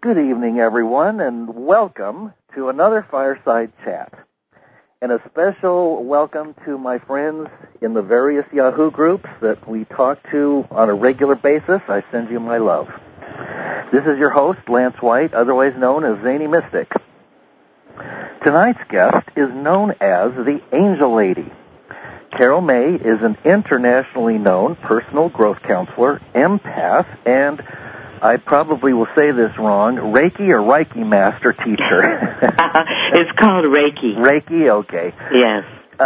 Good evening, everyone, and welcome to another Fireside Chat. And a special welcome to my friends in the various Yahoo groups that we talk to on a regular basis. I send you my love. This is your host, Lance White, otherwise known as Zany Mystic. Tonight's guest is known as the Angel Lady. Carol May is an internationally known personal growth counselor, empath, and I probably will say this wrong, Reiki or Reiki master teacher. It's called Reiki. Reiki, okay. Yes.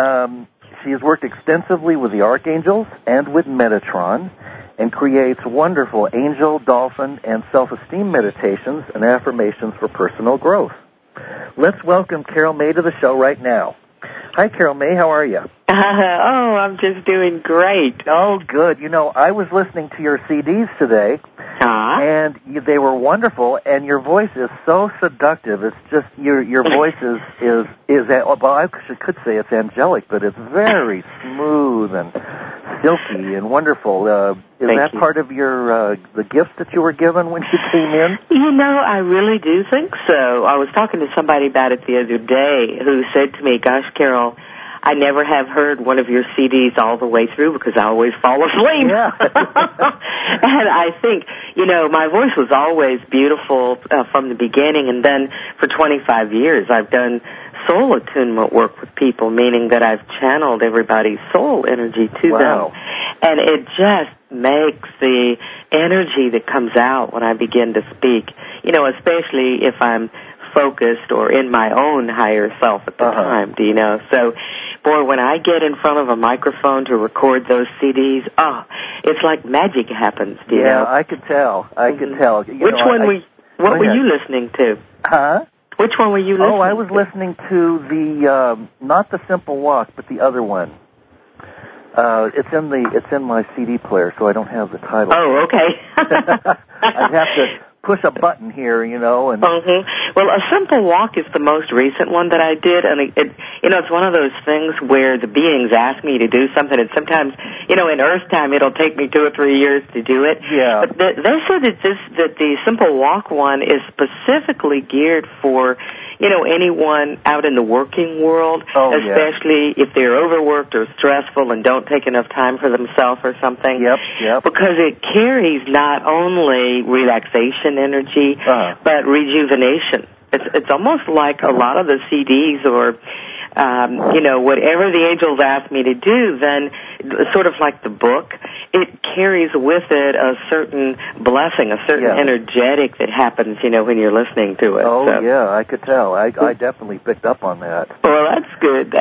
She has worked extensively with the archangels and with Metatron and creates wonderful angel, dolphin, and self-esteem meditations and affirmations for personal growth. Let's welcome Carol May to the show right now. Hi, Carol May. How are you? I'm just doing great. Oh, good. You know, I was listening to your CDs today, and they were wonderful, and your voice is so seductive. It's just, your voice is well, I could say it's angelic, but it's very smooth and silky and wonderful. Is that part of your the gift that you were given when you came in? You know, I really do think so. I was talking to somebody about it the other day who said to me, gosh, Carol, I never have heard one of your CDs all the way through because I always fall asleep. Yeah. And I think, you know, my voice was always beautiful from the beginning, and then for 25 years I've done soul attunement work with people, meaning that I've channeled everybody's soul energy to them. And it just makes the energy that comes out when I begin to speak, you know, especially if I'm focused or in my own higher self at the time, do you know? So, boy, when I get in front of a microphone to record those CDs, it's like magic happens, do you know? Yeah, I could tell. I could tell. What were you listening to? Huh? Which one were you listening to? Oh, I was listening to the, not the Simple Walk, but the other one. It's in my CD player, so I don't have the title. Oh, okay. I'd have to push a button here, you know. And Well, A Simple Walk is the most recent one that I did, and it's one of those things where the beings ask me to do something, and sometimes, you know, in Earth time it'll take me 2 or 3 years to do it. Yeah. But they said that the Simple Walk one is specifically geared for, you know, anyone out in the working world, especially if they're overworked or stressful and don't take enough time for themselves or something. Yep. Because it carries not only relaxation energy, but rejuvenation. It's almost like a lot of the CDs or, you know, whatever the angels ask me to do, then sort of like the book, it carries with it a certain blessing, a certain energetic that happens, you know, when you're listening to it. Oh, yeah, I could tell. I definitely picked up on that. Well, that's good.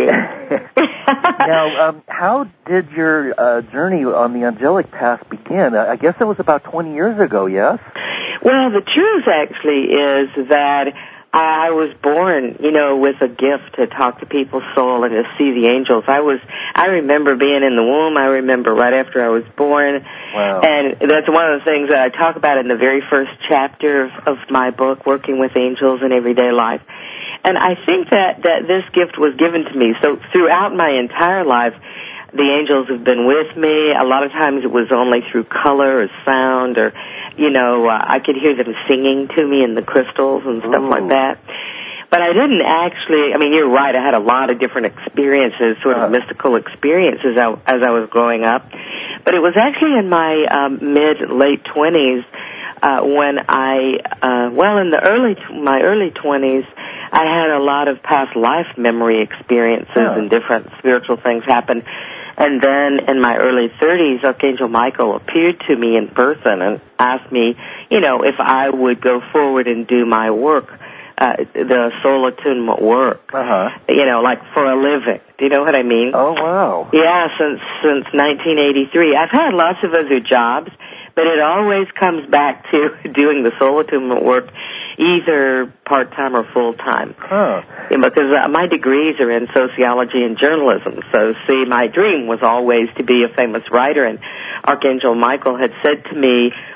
Now, how did your journey on the angelic path begin? I guess it was about 20 years ago, yes? Well, the truth actually is that I was born, you know, with a gift to talk to people's soul and to see the angels. I remember being in the womb. I remember right after I was born. Wow. And that's one of the things that I talk about in the very first chapter of my book, Working with Angels in Everyday Life. And I think that this gift was given to me. So throughout my entire life, the angels have been with me. A lot of times it was only through color or sound or, you know, I could hear them singing to me in the crystals and stuff like that. But I didn't actually, I mean, you're right, I had a lot of different experiences, sort of mystical experiences as I was growing up. But it was actually in my mid-late 20s when in my early 20s, I had a lot of past life memory experiences and different spiritual things happen. And then in my early 30s, Archangel Michael appeared to me in person and asked me, you know, if I would go forward and do my work, the soul attunement work, you know, like for a living. Do you know what I mean? Oh, wow. Yeah, since 1983. I've had lots of other jobs, but it always comes back to doing the soul attunement work, either part-time or full-time. Because my degrees are in sociology and journalism. So, see, my dream was always to be a famous writer, and Archangel Michael had said to me,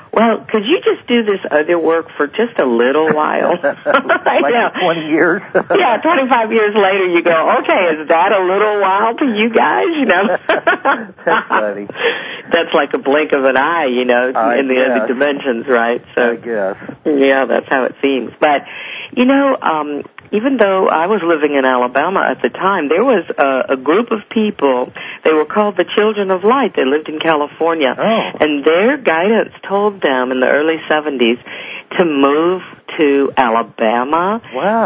well, could you just do this other work for just a little while? Like 20 years? Yeah, 25 years later you go, okay, is that a little while to you guys, you know? That's funny. That's like a blink of an eye, you know, in the other dimensions, right? So I guess. Yeah, that's how it seems. But, you know, even though I was living in Alabama at the time, there was a group of people. They were called the Children of Light. They lived in California. Oh. And their guidance told them in the early 70s to move to Alabama,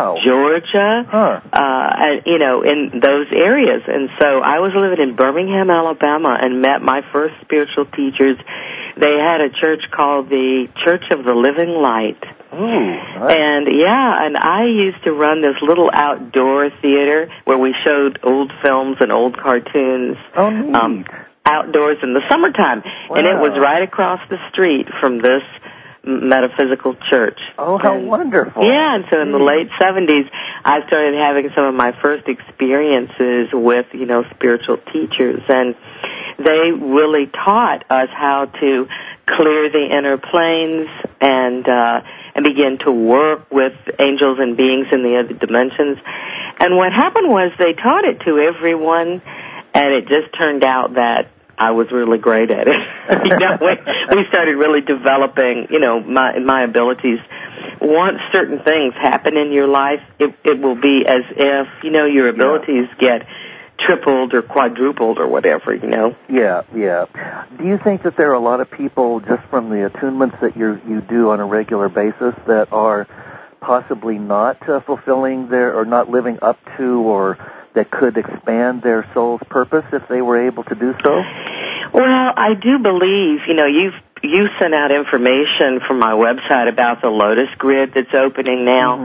Georgia, you know, in those areas. And so I was living in Birmingham, Alabama, and met my first spiritual teachers. They had a church called the Church of the Living Light. Ooh, nice. And I used to run this little outdoor theater where we showed old films and old cartoons. Oh, neat. Outdoors in the summertime. Wow. And it was right across the street from this metaphysical church. Oh, how wonderful. Yeah, and so in the late 70s, I started having some of my first experiences with, you know, spiritual teachers, and they really taught us how to clear the inner planes and begin to work with angels and beings in the other dimensions. And what happened was they taught it to everyone, and it just turned out that I was really great at it. You know, we started really developing, you know, my abilities. Once certain things happen in your life, it will be as if, you know, your abilities get tripled or quadrupled or whatever, you know. Yeah. Do you think that there are a lot of people, just from the attunements that you do on a regular basis, that are possibly not fulfilling their, or not living up to, or that could expand their soul's purpose if they were able to do so? Well, I do believe, you know, you sent out information from my website about the Lotus Grid that's opening now,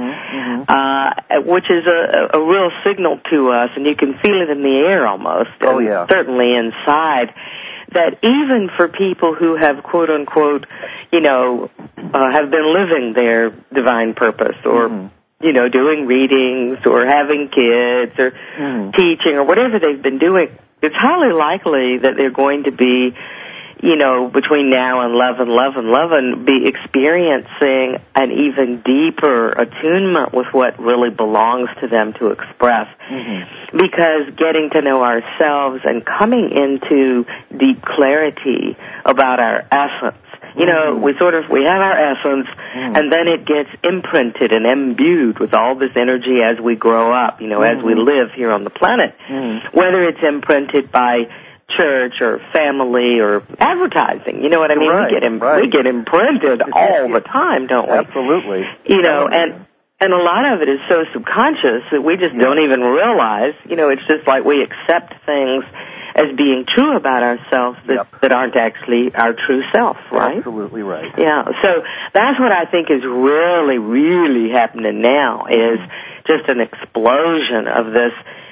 which is a real signal to us, and you can feel it in the air almost, and certainly inside, that even for people who have, quote unquote, you know, have been living their divine purpose, or you know, doing readings or having kids or teaching or whatever they've been doing, it's highly likely that they're going to be, you know, between now and 11, be experiencing an even deeper attunement with what really belongs to them to express. Because getting to know ourselves and coming into deep clarity about our essence, you know, we have our essence, and then it gets imprinted and imbued with all this energy as we grow up, you know, as we live here on the planet. Whether it's imprinted by church or family or advertising, you know what I mean? We get imprinted all the time, don't we? Absolutely. You know, and a lot of it is so subconscious that we just don't even realize, you know, it's just like we accept things as being true about ourselves that aren't actually our true self, right? Absolutely right. Yeah, so that's what I think is really, really happening now, is just an explosion of this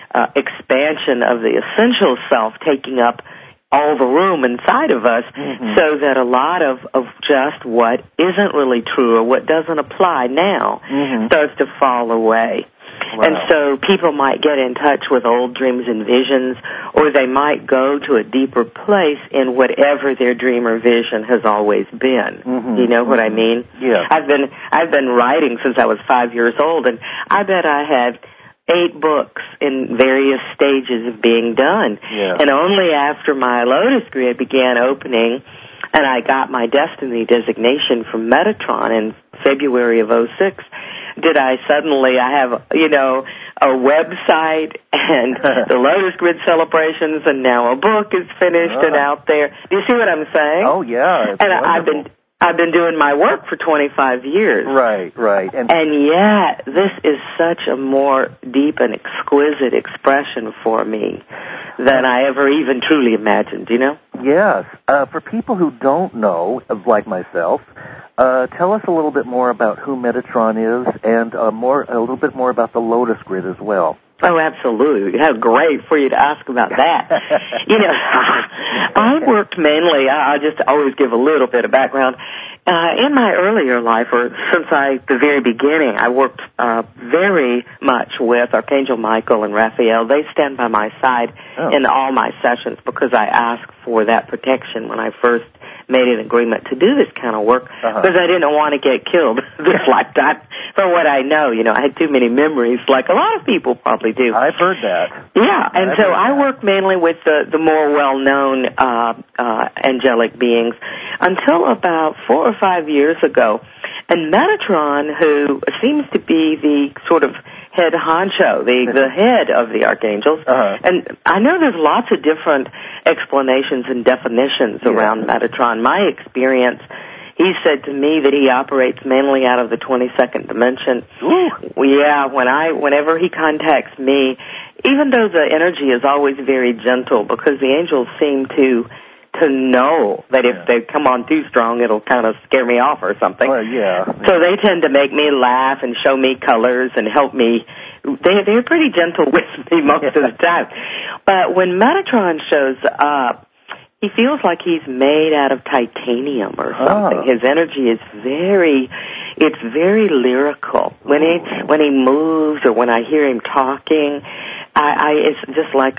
expansion of the essential self taking up all the room inside of us, so that a lot of just what isn't really true or what doesn't apply now starts to fall away. Wow. And so people might get in touch with old dreams and visions, or they might go to a deeper place in whatever their dream or vision has always been. You know what I mean? Yeah. I've been writing since I was 5 years old, and I bet I had 8 books in various stages of being done. Yeah. And only after my Lotus Grid began opening and I got my Destiny designation from Metatron in February of 2006, did I have, you know, a website and the Lotus Grid celebrations, and now a book is finished and out there. Do you see what I'm saying? Oh, yeah. And I've been doing my work for 25 years. Right. And yet, this is such a more deep and exquisite expression for me than I ever even truly imagined, you know? Yes. For people who don't know, like myself, tell us a little bit more about who Metatron is, and a little bit more about the Lotus Grid as well. Oh, absolutely. How great for you to ask about that. You know, I worked mainly, I'll just always give a little bit of background. In my earlier life, or since the very beginning, I worked very much with Archangel Michael and Raphael. They stand by my side in all my sessions because I ask for that protection when I first made an agreement to do this kind of work because I didn't want to get killed this lifetime. From what I know, I had too many memories, like a lot of people probably do. I've heard that. Yeah, and so I work mainly with the more well-known angelic beings until about 4 or 5 years ago. And Metatron, who seems to be the sort of head honcho, the head of the archangels, and I know there's lots of different explanations and definitions around Metatron. My experience, he said to me that he operates mainly out of the 22nd dimension. Ooh. Yeah, whenever he contacts me, even though the energy is always very gentle, because the angels seem to know that if they come on too strong, it'll kind of scare me off or something. Well, yeah. So they tend to make me laugh and show me colors and help me. They're pretty gentle with me most of the time. But when Metatron shows up, he feels like he's made out of titanium or something. His energy is very lyrical. When he moves or when I hear him talking, it's just like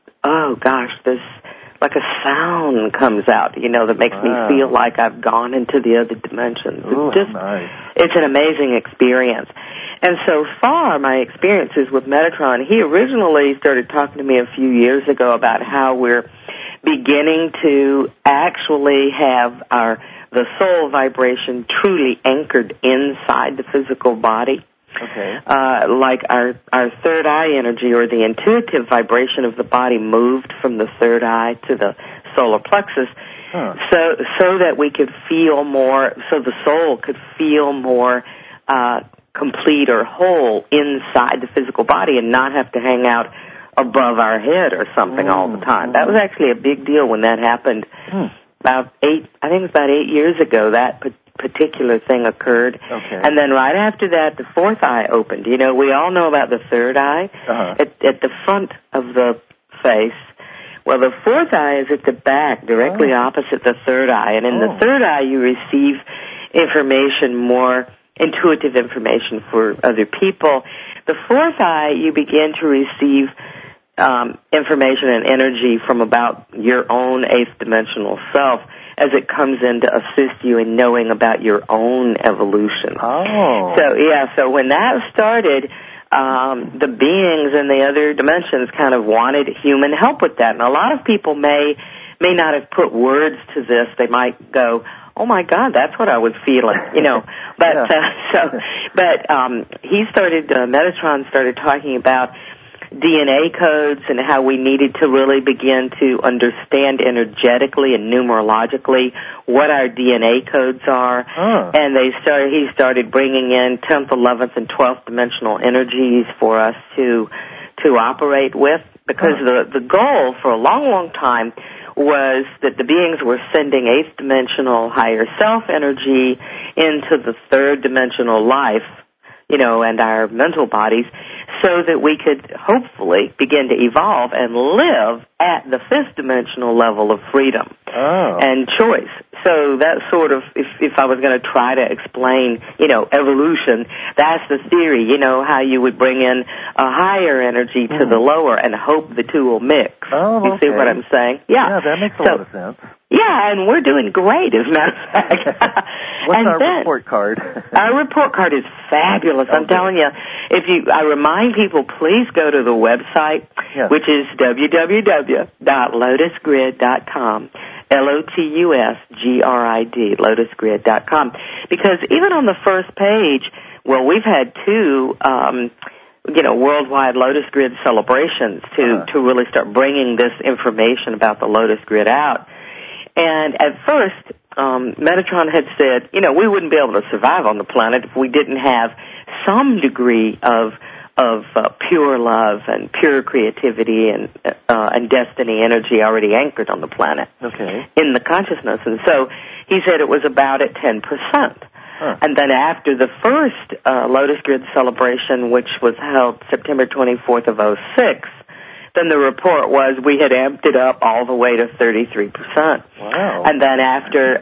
like a sound comes out, that makes me feel like I've gone into the other dimensions. It's an amazing experience. And so far, my experiences with Metatron, he originally started talking to me a few years ago about how we're beginning to actually have the soul vibration truly anchored inside the physical body. Okay. Like our third eye energy or the intuitive vibration of the body moved from the third eye to the solar plexus so that we could feel more, so the soul could feel more complete or whole inside the physical body and not have to hang out above our head or something all the time. That was actually a big deal when that happened. About 8 years ago, that particular thing occurred. Okay. And then right after that, the fourth eye opened. We all know about the third eye at the front of the face. Well, the fourth eye is at the back, directly opposite the third eye. And in the third eye, you receive information, more intuitive information for other people. The fourth eye, you begin to receive information and energy from about your own eighth dimensional self as it comes in to assist you in knowing about your own evolution. So when that started, the beings in the other dimensions kind of wanted human help with that. And a lot of people may not have put words to this. They might go, "Oh my God, that's what I was feeling," But Metatron started talking about DNA codes and how we needed to really begin to understand energetically and numerologically what our DNA codes are. And he started bringing in 10th, 11th, and 12th dimensional energies for us to operate with, because the goal for a long, long time was that the beings were sending 8th dimensional higher self energy into the 3rd dimensional life, and our mental bodies, so that we could hopefully begin to evolve and live at the 5th dimensional level of freedom and choice. So that's sort of, if I was going to try to explain, evolution, that's the theory, how you would bring in a higher energy to the lower and hope the two will mix. You see what I'm saying? Yeah, that makes a lot of sense. Yeah, and we're doing great, as a matter of fact. What's our report card? Our report card is fabulous. I'm telling you, I remind people, please go to the website, which is www.lotusgrid.com. LOTUSGRID, lotusgrid.com. Because even on the first page, we've had 2, worldwide Lotus Grid celebrations to really start bringing this information about the Lotus Grid out. And at first, Metatron had said, we wouldn't be able to survive on the planet if we didn't have some degree of pure love and pure creativity and destiny energy already anchored on the planet in the consciousness. And so he said it was about at 10%. And then after the first Lotus Grid celebration, which was held September 24th of 2006, then the report was we had amped it up all the way to 33%. Wow. And then after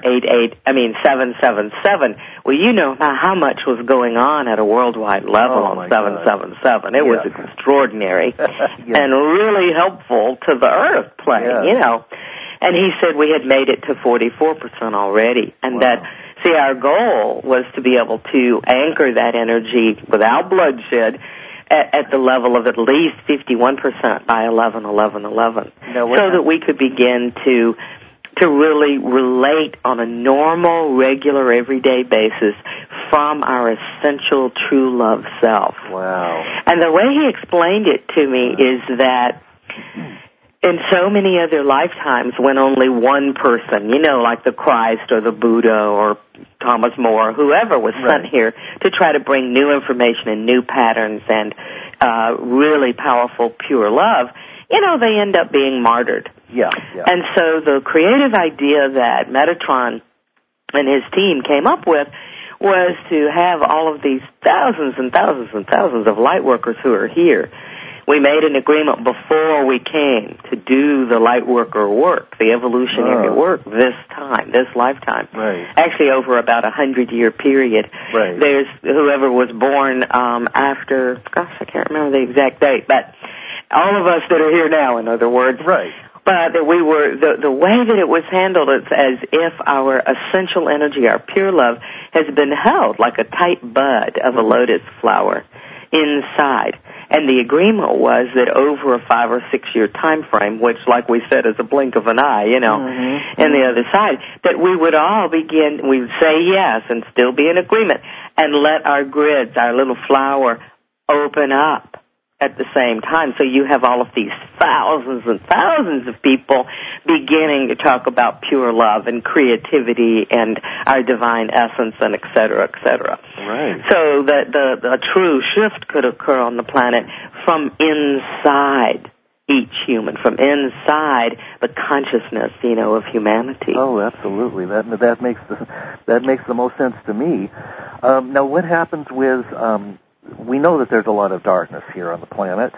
777, how much was going on at a worldwide level on 777. It was extraordinary and really helpful to the Earth plane, And he said we had made it to 44% already. And that, see, our goal was to be able to anchor that energy without bloodshed at the level of at least 51% by 11/11/11, so that we could begin to really relate on a normal, regular, everyday basis from our essential true love self. Wow. And the way he explained it to me is that in so many other lifetimes when only one person, you know, like the Christ or the Buddha or Thomas More, whoever was sent here to try to bring new information and new patterns and really powerful, pure love, you know, they end up being martyred. Yeah. And so the creative idea that Metatron and his team came up with was to have all of these thousands and thousands and thousands of light workers who are here. We made an agreement before we came to do the light worker work, the evolutionary work this time, this lifetime. Right. Actually over about 100-year period. Right. There's whoever was born after, gosh, I can't remember the exact date, but all of us that are here now, in other words. Right. But that we were, the way that it was handled, it's as if our essential energy, our pure love, has been held like a tight bud of a lotus flower inside. And the agreement was that over a 5 or 6 year time frame, which, like we said, is a blink of an eye, you know, and the other side, that we would all begin, we would say yes and still be in agreement and let our grids, our little flower, open up at the same time. So you have all of these thousands and thousands of people beginning to talk about pure love and creativity and our divine essence and et cetera, et cetera. Right. So that the true shift could occur on the planet from inside each human, from inside the consciousness, you know, of humanity. Oh, absolutely. That makes the most sense to me. Now, what happens with we know that there's a lot of darkness here on the planet,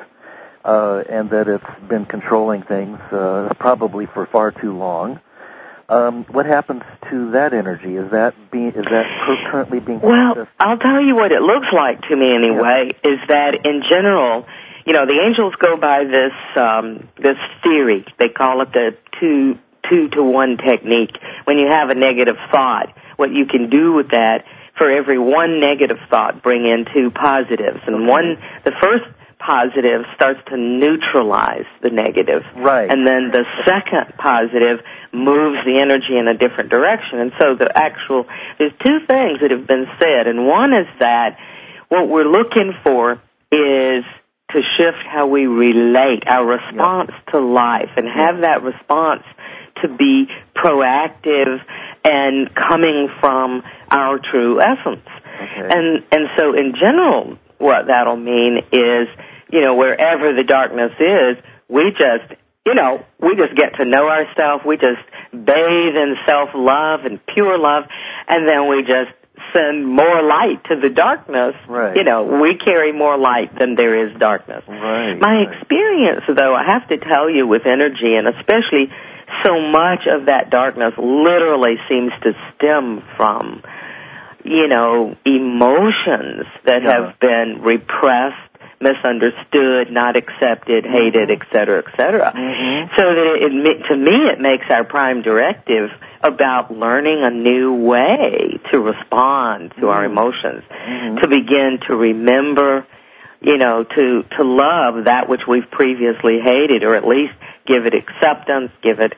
and that it's been controlling things probably for far too long. What happens to that energy? Is that currently being processed? Well, I'll tell you what it looks like to me anyway, is that in general, you know, the angels go by this theory. They call it the 2-to-1 technique. When you have a negative thought, what you can do with that, for every one negative thought, bring in 2 positives. And the first positive starts to neutralize the negative. Right. And then the second positive moves the energy in a different direction. And so there's 2 things that have been said. And one is that what we're looking for is to shift how we relate, our response to life, and have that response to be proactive and coming from our true essence. Okay. And so in general, what that'll mean is, you know, wherever the darkness is, we just get to know ourselves, we just bathe in self-love and pure love, and then we just send more light to the darkness. Right. You know, we carry more light than there is darkness. Right. My experience, though, I have to tell you, with energy, and especially so much of that darkness literally seems to stem from, you know, emotions that have been repressed, misunderstood, not accepted, hated, et cetera, et cetera. So that to me it makes our prime directive about learning a new way to respond to our emotions, to begin to remember, you know, to love that which we've previously hated, or at least give it acceptance, give it,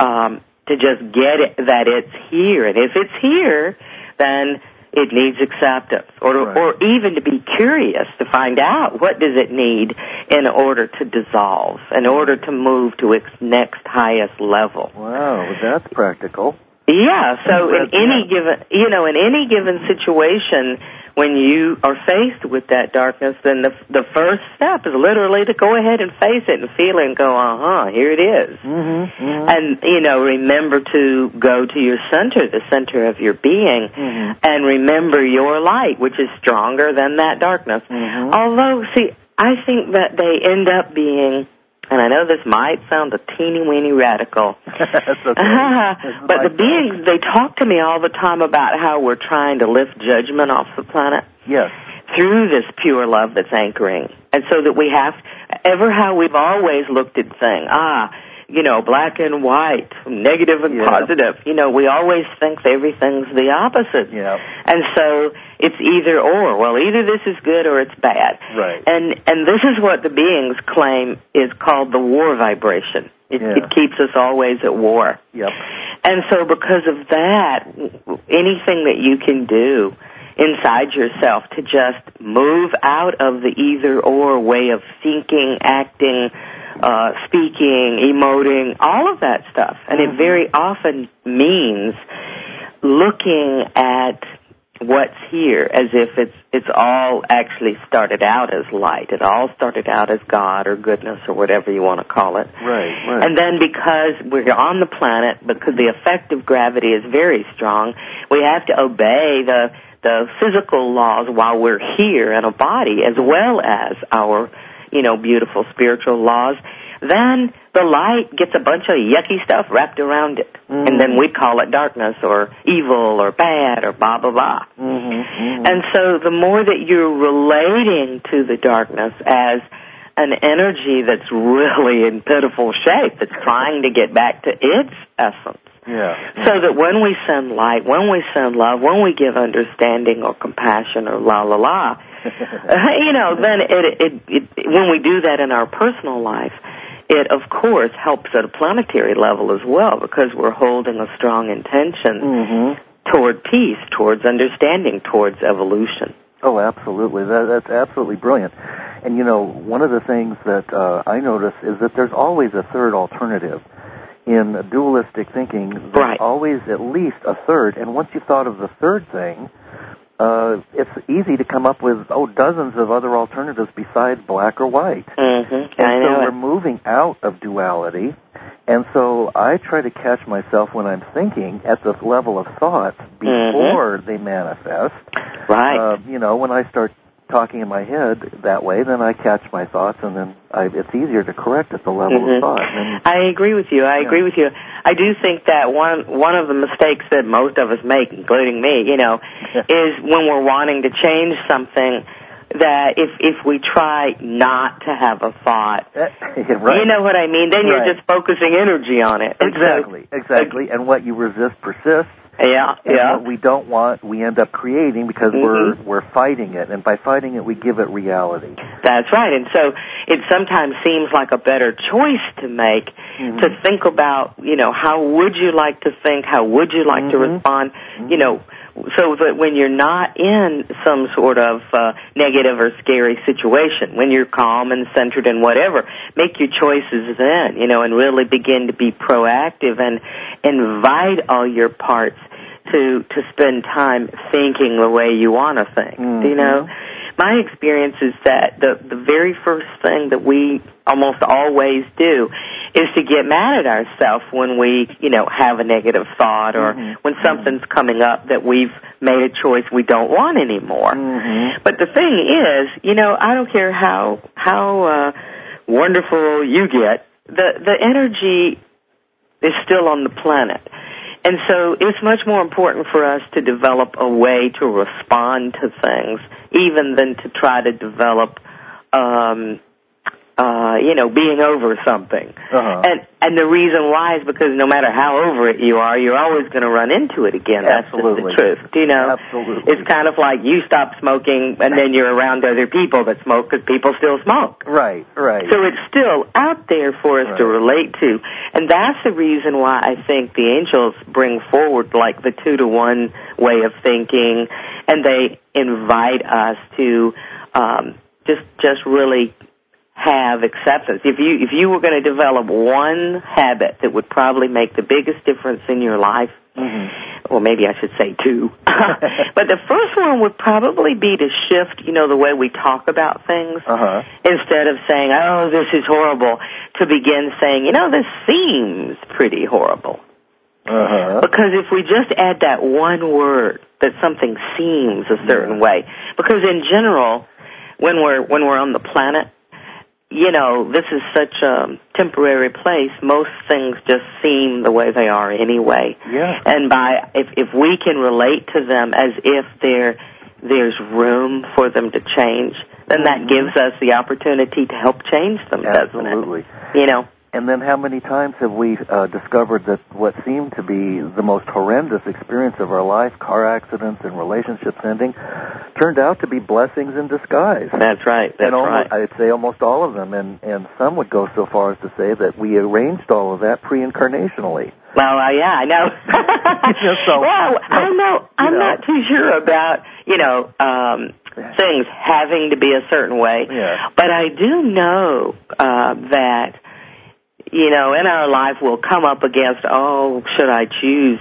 to just get it that it's here. And if it's here, then it needs acceptance, or even to be curious to find out what does it need in order to dissolve, in order to move to its next highest level. Wow, that's practical. Yeah, so in any given situation, when you are faced with that darkness, then the first step is literally to go ahead and face it and feel it and go, here it is. And, you know, remember to go to your center, the center of your being, and remember your light, which is stronger than that darkness. Although, see, I think that they end up being, and I know this might sound a teeny-weeny radical, That's okay. but the beings, they talk to me all the time about how we're trying to lift judgment off the planet. Yes. Through this pure love that's anchoring. And so that we have, how we've always looked at saying, black and white, negative and positive. We always think everything's the opposite. Yeah. And so it's either or. Well, either this is good or it's bad. Right. And this is what the beings claim is called the war vibration. It keeps us always at war. Yep. And so because of that, anything that you can do inside yourself to just move out of the either-or way of thinking, acting, speaking, emoting, all of that stuff. And it very often means looking at what's here as if it's all actually started out as light. It all started out as God or goodness or whatever you want to call it. Right. And then because we're on the planet, because the effect of gravity is very strong, we have to obey the physical laws while we're here in a body, as well as our, beautiful spiritual laws. Then the light gets a bunch of yucky stuff wrapped around it. And then we call it darkness or evil or bad or blah, blah, blah. And so the more that you're relating to the darkness as an energy that's really in pitiful shape, that's trying to get back to its essence. Yeah. So that when we send light, when we send love, when we give understanding or compassion or la la la, then when we do that in our personal life, it of course helps at a planetary level as well, because we're holding a strong intention toward peace, towards understanding, towards evolution. Oh, absolutely. That's absolutely brilliant. And one of the things that I notice is that there's always a third alternative. In dualistic thinking, there's always at least a third, and once you've thought of the third thing, it's easy to come up with, dozens of other alternatives besides black or white. And so we're moving out of duality, and so I try to catch myself when I'm thinking at the level of thought before they manifest. Right. When I start talking in my head that way, then I catch my thoughts, and then it's easier to correct at the level of thought. I agree with you. I agree with you. I do think that one of the mistakes that most of us make, including me, is when we're wanting to change something, that if we try not to have a thought, you know what I mean? Then you're just focusing energy on it. Exactly. And what you resist persists. Yeah. What we don't want, we end up creating because we're fighting it, and by fighting it, we give it reality. That's right, and so it sometimes seems like a better choice to make, to think about, how would you like to think, how would you like to respond, so that when you're not in some sort of negative or scary situation, when you're calm and centered and whatever, make your choices then, and really begin to be proactive and invite all your parts to spend time thinking the way you want to think. My experience is that the very first thing that we almost always do is to get mad at ourselves when we, have a negative thought or when something's coming up that we've made a choice we don't want anymore. But the thing is, I don't care how wonderful you get, the energy is still on the planet. And so it's much more important for us to develop a way to respond to things, even than to try to develop, being over something. And the reason why is because no matter how over it you are, you're always going to run into it again. That's just the truth. Absolutely. It's kind of like you stop smoking and then you're around other people that smoke because people still smoke. Right. So it's still out there for us to relate to. And that's the reason why I think the angels bring forward like the 2-to-1 way of thinking, and they invite us to just really have acceptance. If you were going to develop one habit that would probably make the biggest difference in your life, or maybe I should say 2, but the first one would probably be to shift, the way we talk about things. Instead of saying, oh, this is horrible, to begin saying, this seems pretty horrible. Because if we just add that one word, that something seems a certain way, because in general, when we're on the planet, this is such a temporary place. Most things just seem the way they are anyway. And if we can relate to them as if there's room for them to change, then that gives us the opportunity to help change them, doesn't it? And then how many times have we discovered that what seemed to be the most horrendous experience of our life, car accidents and relationships ending, turned out to be blessings in disguise? That's right. That's right. I'd say almost all of them, and some would go so far as to say that we arranged all of that pre-incarnationally. Well, yeah, I know. I'm not too sure about, things having to be a certain way. Yeah. But I do know that, in our life we'll come up against, should I choose,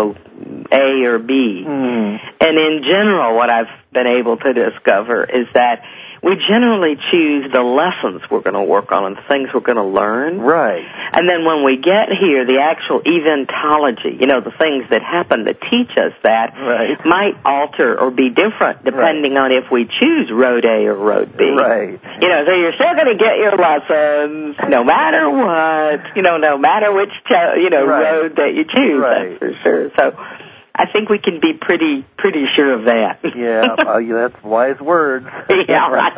A or B? Mm. And in general, what I've been able to discover is that we generally choose the lessons we're going to work on and the things we're going to learn. Right. And then when we get here, the actual eventology, the things that happen that teach us that might alter or be different depending on if we choose road A or road B. Right. So you're still going to get your lessons no matter what, no matter which, road that you choose, that's for sure. So I think we can be pretty sure of that. Yeah, that's wise words. Yeah, right.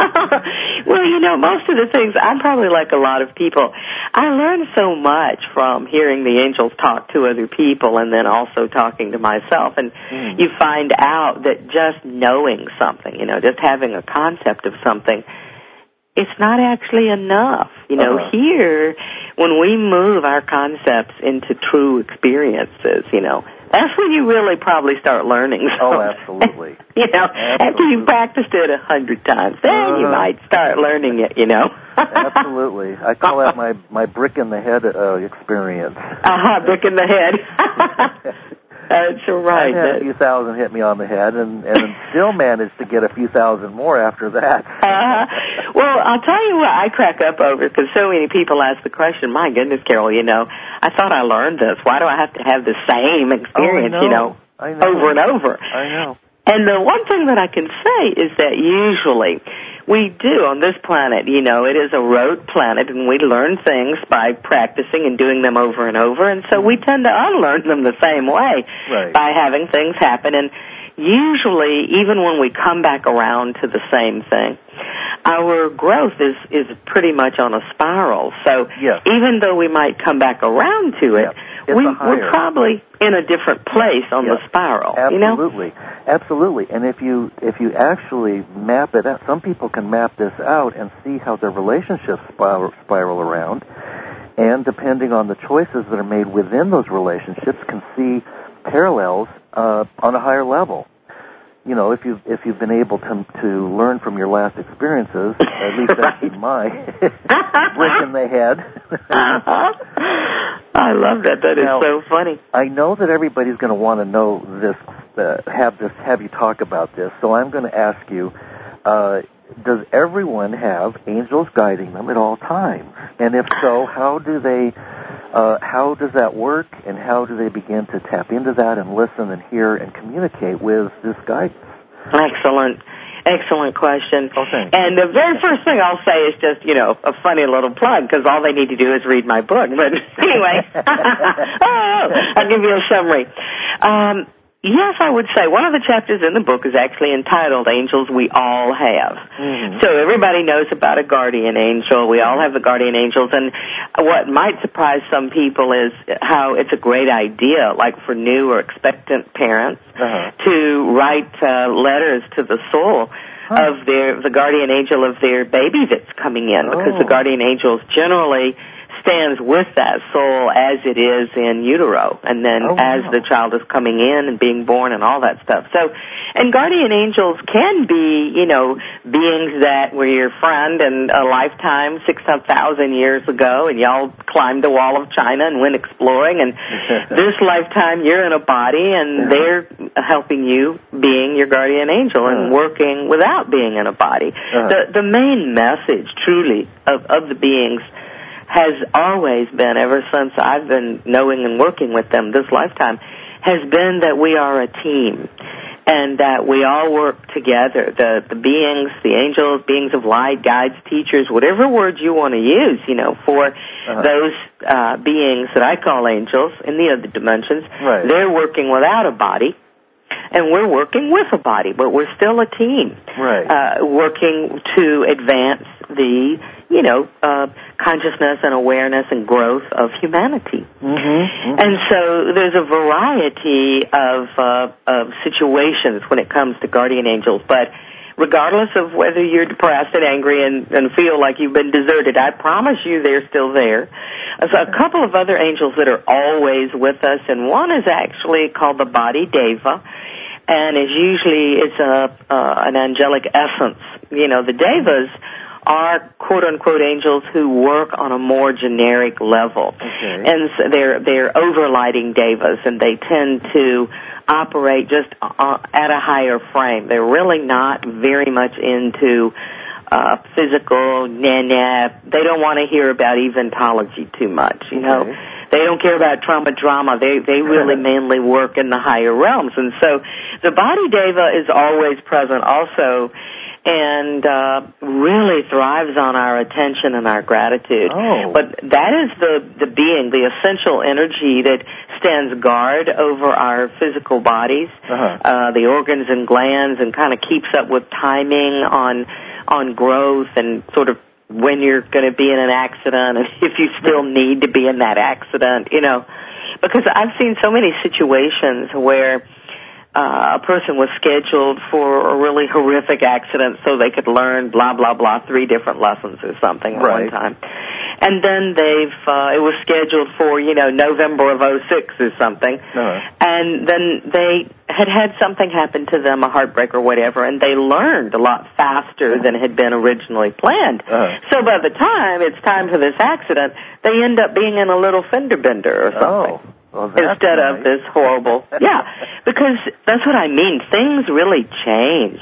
Well, most of the things, I'm probably like a lot of people. I learned so much from hearing the angels talk to other people and then also talking to myself. And you find out that just knowing something, just having a concept of something, it's not actually enough. Here, when we move our concepts into true experiences, that's when you really probably start learning something. Oh, absolutely. After you've practiced it 100 times, then you might start learning it, Absolutely. I call that my brick in the head experience. Brick in the head. That's right. I had a few thousand hit me on the head and still managed to get a few thousand more after that. Well, I'll tell you what I crack up over, because so many people ask the question, my goodness, Carol, I thought I learned this. Why do I have to have the same experience, I know. over and over? I know. And the one thing that I can say is that usually we do on this planet, it is a rote planet, and we learn things by practicing and doing them over and over, and so we tend to unlearn them the same way by having things happen. And usually, even when we come back around to the same thing, our growth is pretty much on a spiral. So even though we might come back around to it, we're probably in a different place on the spiral. Absolutely. Absolutely. And if you actually map it out, some people can map this out and see how their relationships spiral around, and depending on the choices that are made within those relationships, can see parallels on a higher level. If you've been able to learn from your last experiences, at least that's been my brick in the head. I love that. That is so funny. I know that everybody's going to want to know this, have you talk about this. So I'm going to ask you: does everyone have angels guiding them at all times? And if so, how does that work, and how do they begin to tap into that and listen and hear and communicate with this guidance? Excellent question. Oh, thanks. And the very first thing I'll say is just, a funny little plug, because all they need to do is read my book. But anyway, I'll give you a summary. Yes, I would say one of the chapters in the book is actually entitled Angels We All Have. Mm-hmm. So everybody knows about a guardian angel. We all have the guardian angels. And what might surprise some people is how it's a great idea, like for new or expectant parents, to write letters to the soul of the guardian angel of their baby that's coming in, because the guardian angels generally stands with that soul as it is in utero, and then as the child is coming in and being born and all that stuff. So, and guardian angels can be, beings that were your friend in a lifetime 6,000 years ago, and y'all climbed the wall of China and went exploring, and this lifetime you're in a body, and they're helping you, being your guardian angel, and working without being in a body. The main message, truly, of the beings has always been, ever since I've been knowing and working with them this lifetime, has been that we are a team, and that we all work together. The beings, the angels, beings of light, guides, teachers, whatever words you want to use, for those beings that I call angels in the other dimensions. They're working without a body, and we're working with a body, but we're still a team, working to advance the consciousness and awareness and growth of humanity. And so there's a variety of situations when it comes to guardian angels, but regardless of whether you're depressed and angry and feel like you've been deserted, I promise you they're still there. So a couple of other angels that are always with us, and one is actually called the Body Deva, and it's an angelic essence. The Devas are quote-unquote angels who work on a more generic level. And so they're overlighting devas, and they tend to operate just at a higher frame. They're really not very much into physical, They don't want to hear about eventology too much, They don't care about trauma drama. They really mainly work in the higher realms. And so the Body Deva is always present also, and really thrives on our attention and our gratitude. But that is the being, the essential energy that stands guard over our physical bodies, the organs and glands, and kind of keeps up with timing on growth and sort of when you're going to be in an accident and if you still need to be in that accident, Because I've seen so many situations where a person was scheduled for a really horrific accident so they could learn blah, blah, blah, 3 different lessons or something at one time. And then it was scheduled for, November of 2006 or something. And then they had something happen to them, a heartbreak or whatever, and they learned a lot faster than had been originally planned. So by the time it's time for this accident, they end up being in a little fender bender or something. Instead of this horrible, because that's what I mean. Things really change.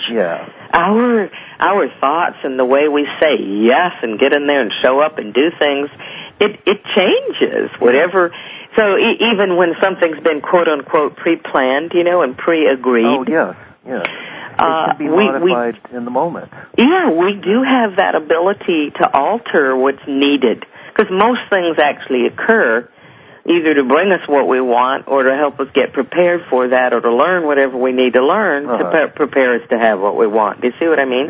Our thoughts and the way we say yes and get in there and show up and do things, it changes. Whatever. So even when something's been quote unquote pre-planned, and pre-agreed. It can be modified in the moment. We do have that ability to alter what's needed, because most things actually occur either to bring us what we want or to help us get prepared for that or to learn whatever we need to learn to prepare us to have what we want. Do you see what I mean?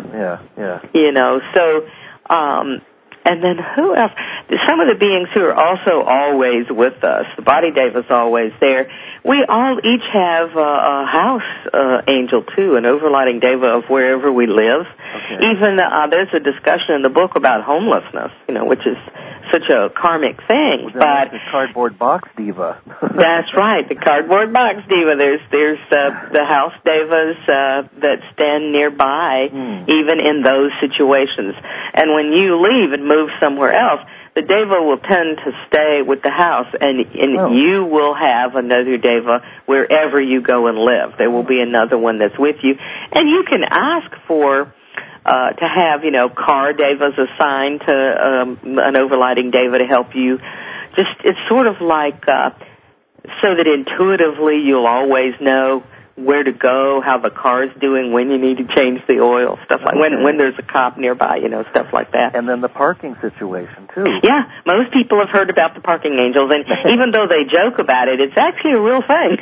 So, and then who else? Some of the beings who are also always with us, the Body Deva's always there. We all each have a house angel, too, an overlighting Deva of wherever we live. Even there's a discussion in the book about homelessness, which is such a karmic thing. But the cardboard box diva. That's right, the cardboard box diva. There's the house devas that stand nearby, even in those situations. And when you leave and move somewhere else, the deva will tend to stay with the house, and you will have another deva wherever you go and live. There will be another one that's with you, and you can ask for to have, car devas assigned to an overlighting deva to help you. It's sort of like so that intuitively you'll always know where to go, how the car's doing, when you need to change the oil, stuff like when there's a cop nearby, stuff like that. And then the parking situation, too. Yeah, most people have heard about the parking angels, and even though they joke about it, it's actually a real thing.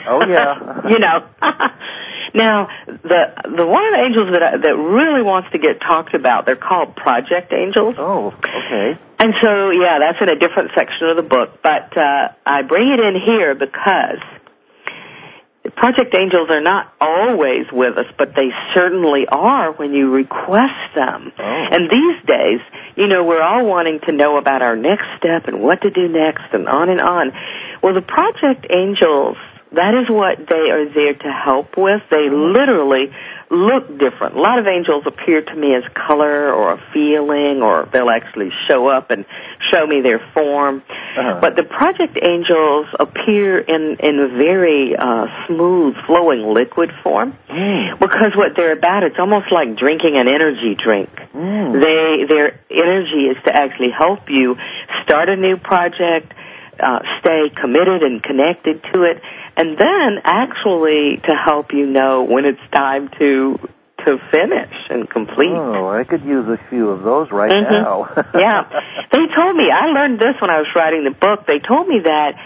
Now, the one of the angels that really wants to get talked about, they're called project angels. And so, that's in a different section of the book, but I bring it in here because project angels are not always with us, but they certainly are when you request them. And these days, we're all wanting to know about our next step and what to do next and on and on. Well, the project angels, that is what they are there to help with. They literally look different. A lot of angels appear to me as color or a feeling, or they'll actually show up and show me their form. But the project angels appear in a very smooth, flowing liquid form, because what they're about, it's almost like drinking an energy drink. Their energy is to actually help you start a new project, stay committed and connected to it, and then actually to help you know when it's time to finish and complete. I could use a few of those right now. They told me, I learned this when I was writing the book, they told me that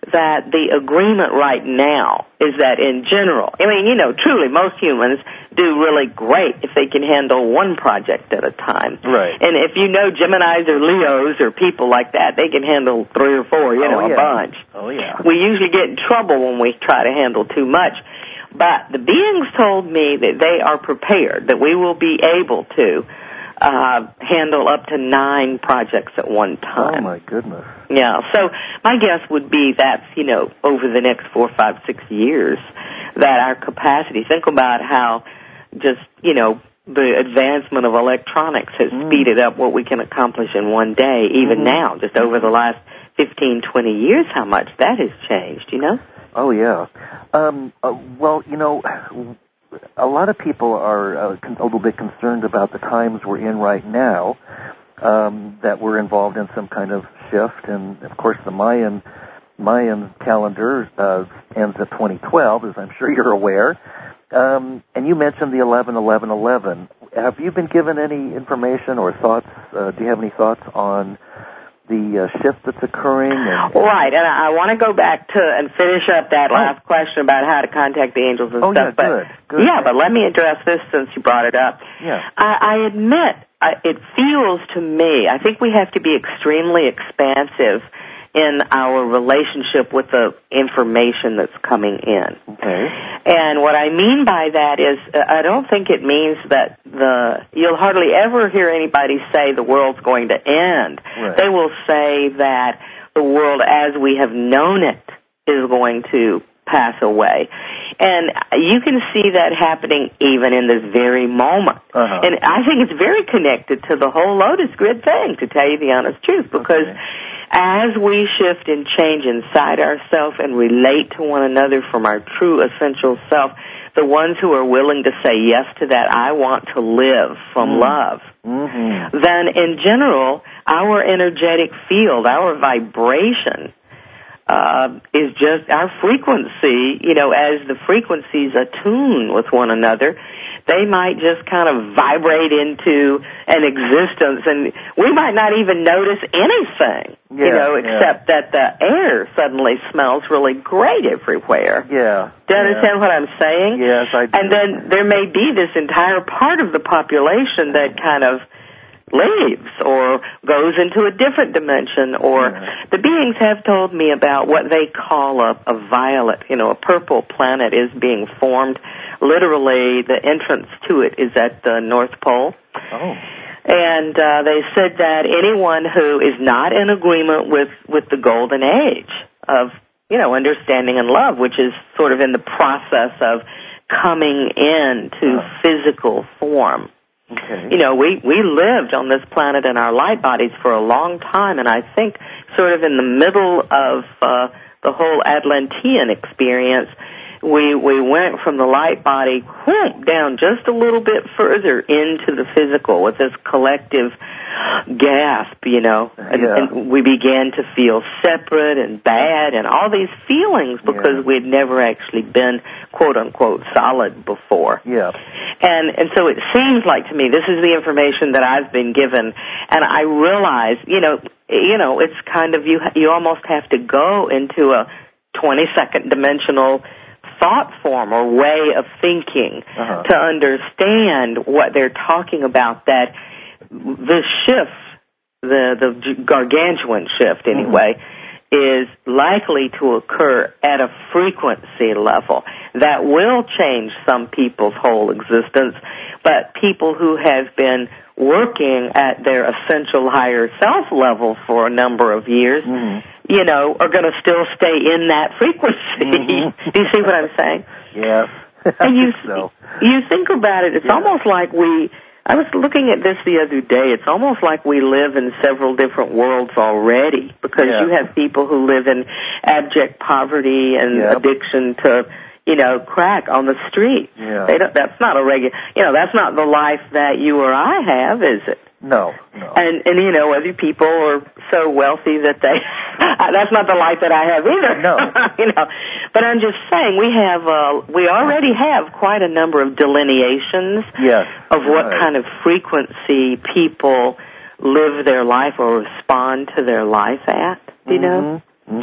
that the agreement right now is that in general, I mean, truly most humans do really great if they can handle one project at a time. Right. And if Geminis or Leos or people like that, they can handle 3 or 4, a bunch. Oh, yeah. We usually get in trouble when we try to handle too much. But the beings told me that they are prepared, that we will be able to handle up to 9 projects at one time. Oh, my goodness. Yeah, so my guess would be that's, over the next 4, 5, 6 years that our capacity, think about how just, the advancement of electronics has speeded up what we can accomplish in one day, even now, just over the last 15, 20 years, how much that has changed, Oh, yeah. Well, a lot of people are a little bit concerned about the times we're in right now, that we're involved in some kind of shift. And, of course, the Mayan calendar ends at 2012, as I'm sure you're aware. And you mentioned the 11-11-11. Have you been given any information or thoughts? Do you have any thoughts on the shift that's occurring? Right, and I want to go back to and finish up that last question about how to contact the angels and stuff. Yeah, good. Yeah, but let me address this since you brought it up. Yeah. I admit, it feels to me, I think we have to be extremely expansive in our relationship with the information that's coming in. Okay. And what I mean by that is, I don't think it means that you'll hardly ever hear anybody say the world's going to end. Right. They will say that the world as we have known it is going to pass away. And you can see that happening even in this very moment. Uh-huh. And I think it's very connected to the whole Lotus Grid thing, to tell you the honest truth, because as we shift and change inside ourselves and relate to one another from our true essential self, the ones who are willing to say yes to that, I want to live from love, then in general, our energetic field, our vibration, is just our frequency, as the frequencies attune with one another, they might just kind of vibrate into an existence, and we might not even notice anything, except that the air suddenly smells really great everywhere. Yeah. Do you understand what I'm saying? Yes, I do. And then there may be this entire part of the population that kind of leaves or goes into a different dimension, or the beings have told me about what they call a violet, a purple planet is being formed. Literally, the entrance to it is at the North Pole. Oh. And they said that anyone who is not in agreement with the golden age of, understanding and love, which is sort of in the process of coming into physical form. Okay. We lived on this planet in our light bodies for a long time, and I think sort of in the middle of the whole Atlantean experience, we went from the light body down just a little bit further into the physical with this collective gasp, and we began to feel separate and bad and all these feelings because we'd never actually been, quote unquote, solid before. Yeah. And so it seems like to me, this is the information that I've been given, and I realize, it's kind of, you almost have to go into a 22nd dimensional thought form or way of thinking to understand what they're talking about, that the shift, the gargantuan shift anyway, is likely to occur at a frequency level that will change some people's whole existence, but people who have been working at their essential higher self level for a number of years, are going to still stay in that frequency. Do you see what I'm saying? Yes. And you think about it, it's almost like I was looking at this the other day, it's almost like we live in several different worlds already, because you have people who live in abject poverty and addiction to, crack on the street. Yeah. That's not a regular, that's not the life that you or I have, is it? No. And other people are so wealthy that that's not the life that I have either. No. But I'm just saying we already have quite a number of delineations of what kind of frequency people live their life or respond to their life at, you know?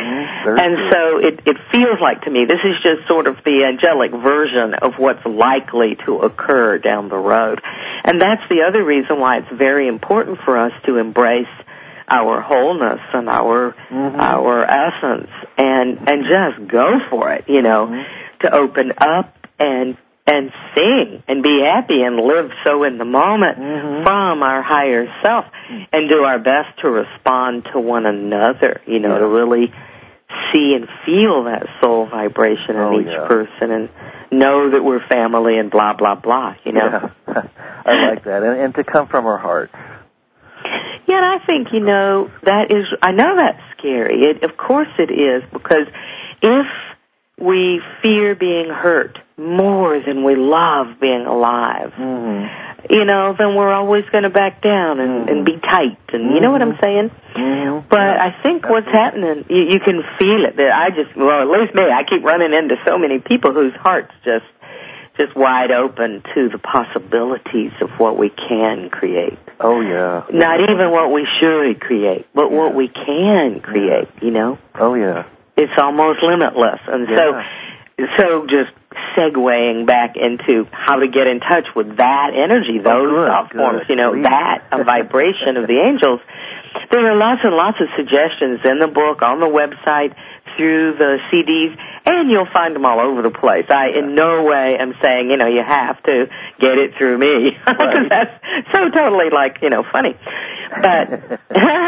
And so it feels like to me this is just sort of the angelic version of what's likely to occur down the road. And that's the other reason why it's very important for us to embrace our wholeness and our essence and just go for it, you know, to open up and sing and be happy and live so in the moment from our higher self and do our best to respond to one another, you know, to really see and feel that soul vibration in each person and know that we're family and blah, blah, blah, you know. Yeah. I like that. And to come from our hearts. Yeah, and I think, you know, I know that's scary. Of course it is, because if we fear being hurt more than we love being alive, you know, then we're always going to back down and be tight. And you know what I'm saying? But I think what's happening, you can feel it. That at least me, I keep running into so many people whose hearts just wide open to the possibilities of what we can create. Oh, yeah. Not even what we should create, but what we can create, you know? Oh, yeah. It's almost limitless. And so just segueing back into how to get in touch with that energy, those thought forms, you know, a vibration of the angels. There are lots and lots of suggestions in the book, on the website, through the CDs, and you'll find them all over the place. I in no way am saying, you know, you have to get it through me, because that's so totally, like, you know, funny. But,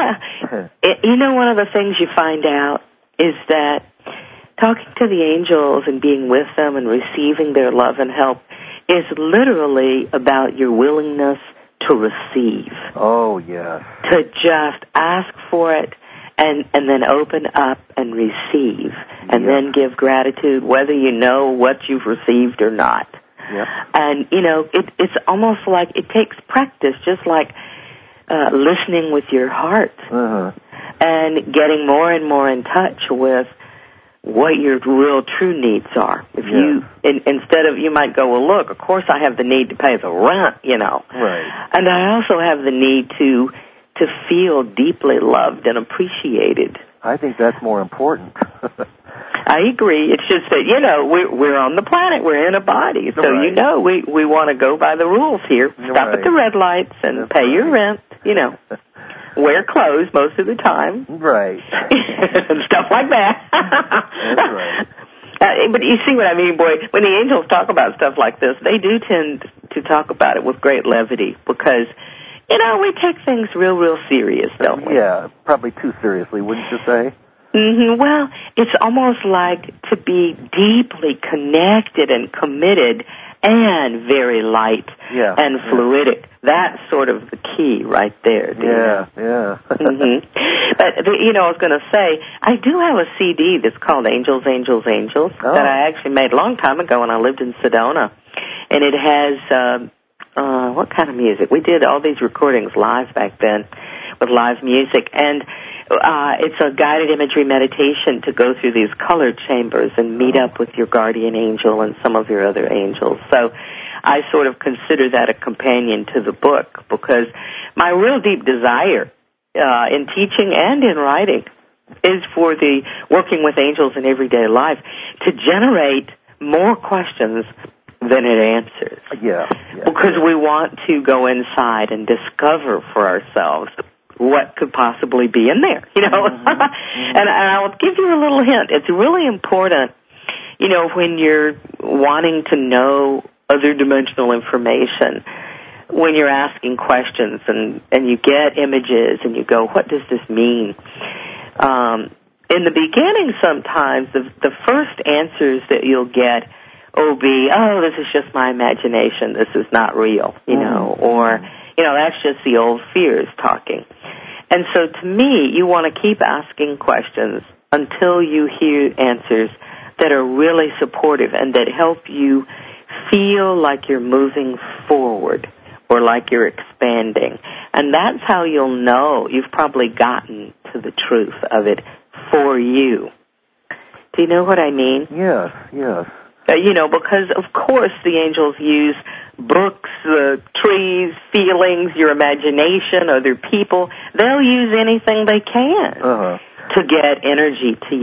you know, one of the things you find out is that talking to the angels and being with them and receiving their love and help is literally about your willingness to receive. Oh, yes. To just ask for it and then open up and receive and then give gratitude whether you know what you've received or not. Yep. And, you know, it's almost like it takes practice, just like listening with your heart and getting more and more in touch with what your real true needs are. If you, instead of, you might go, well, look, of course I have the need to pay the rent, you know. Right. And I also have the need to feel deeply loved and appreciated. I think that's more important. I agree. It's just that, you know, we're on the planet. We're in a body. So, you know, we want to go by the rules here. Stop at the red lights and pay your rent, you know. Wear clothes most of the time. Right. And stuff like that. That's right. But you see what I mean, boy? When the angels talk about stuff like this, they do tend to talk about it with great levity because, you know, we take things real serious, don't we? Yeah, probably too seriously, wouldn't you say? Well, it's almost like to be deeply connected and committed and very light and fluidic. That's sort of the key right there. Yeah. But, you know, I was going to say, I do have a CD that's called Angels, Angels, Angels that I actually made a long time ago when I lived in Sedona. And it has, what kind of music? We did all these recordings live back then with live music. And it's a guided imagery meditation to go through these color chambers and meet up with your guardian angel and some of your other angels. So I sort of consider that a companion to the book because my real deep desire in teaching and in writing is for the working with angels in everyday life to generate more questions than it answers. Yeah. Because we want to go inside and discover for ourselves what could possibly be in there, you know. And I'll give you a little hint. It's really important, you know, when you're wanting to know other dimensional information, when you're asking questions and you get images and you go, what does this mean? In the beginning, sometimes the first answers that you'll get will be, oh, this is just my imagination. This is not real, you know, or, you know, that's just the old fears talking. And so to me, you want to keep asking questions until you hear answers that are really supportive and that help you feel like you're moving forward or like you're expanding. And that's how you'll know you've probably gotten to the truth of it for you. Do you know what I mean? Yes. You know, because of course the angels use books, trees, feelings, your imagination, other people. They'll use anything they can to get energy to you.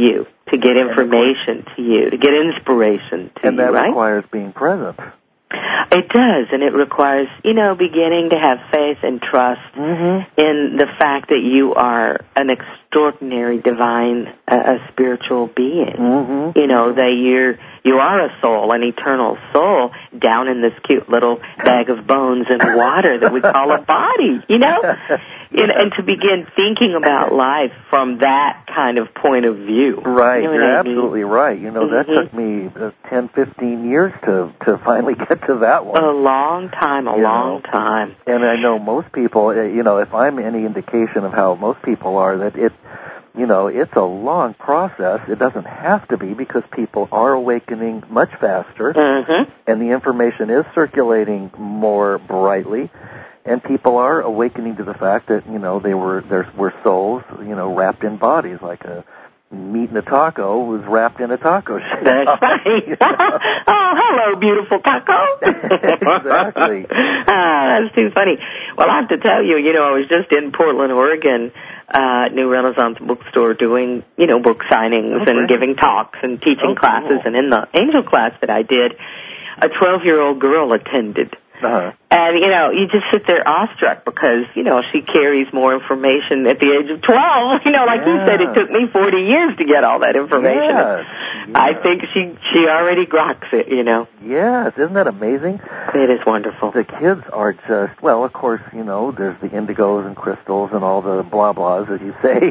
to get information to you, to get inspiration to you, and that right? requires being present. It does, and it requires, beginning to have faith and trust in the fact that you are an extraordinary, divine, spiritual being. That you are a soul, an eternal soul, down in this cute little bag of bones and water that we call a body, and to begin thinking about life from that kind of point of view. Right, you're absolutely right. That took me 10, 15 years to finally get to that one. A long time. And I know most people, if I'm any indication of how most people are, that it's a long process. It doesn't have to be, because people are awakening much faster, and the information is circulating more brightly, and people are awakening to the fact that we're souls, wrapped in bodies, like a meat in a taco was wrapped in a taco shell. That's right. Oh, hello, beautiful taco. Exactly. That's too funny. Well, I have to tell you, I was just in Portland, Oregon, New Renaissance Bookstore, doing, book signings and giving talks and teaching classes. Cool. And in the angel class that I did, a 12-year-old girl attended. And, you just sit there awestruck because, she carries more information at the age of 12. Like you said, it took me 40 years to get all that information. Yes. I think she already grokks it, Yes, isn't that amazing? It is wonderful. The kids are just, well, of course, there's the indigos and crystals and all the blah-blahs, as you say.